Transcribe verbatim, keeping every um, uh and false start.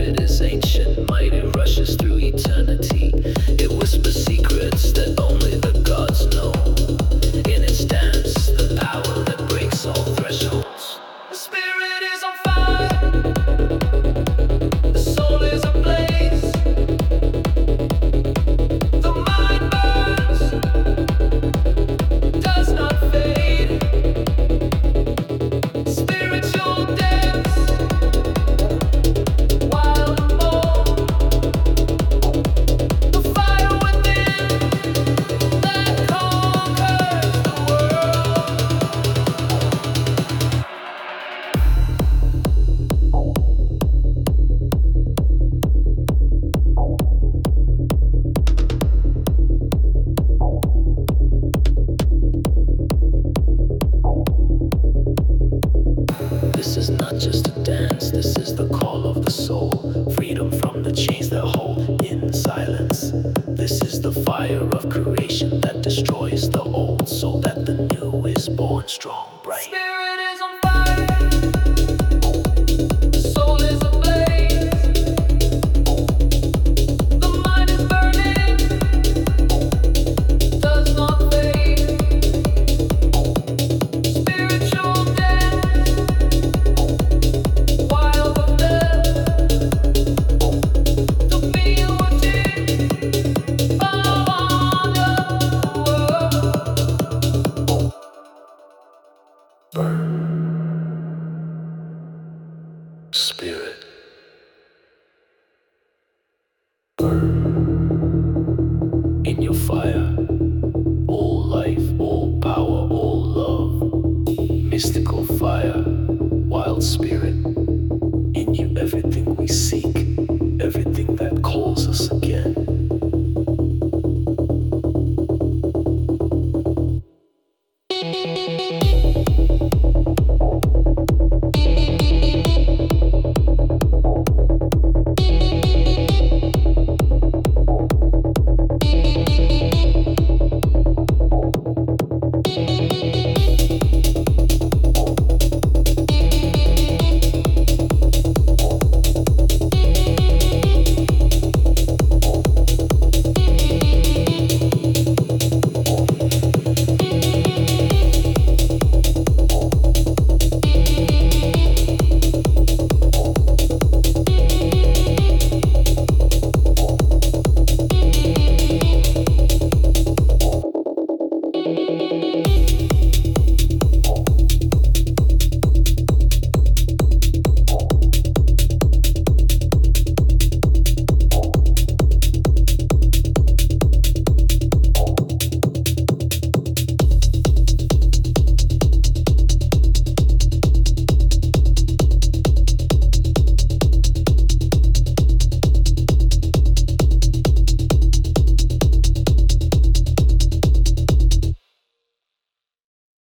spirit is ancient, mighty rushes through eternity. It whispers secrets that only the gods know. In its dance, the power that breaks all thresholds. The spirit is on fire. The soul is ablaze. The mind burns, does not fade. Spiritual dance, wild and bold. The fire within that conquers the world. This is not just a dance, this is the call of the soul. Freedom from the chains that hold in silence. This is the fire of creation that destroys the old, so that the new is born strong.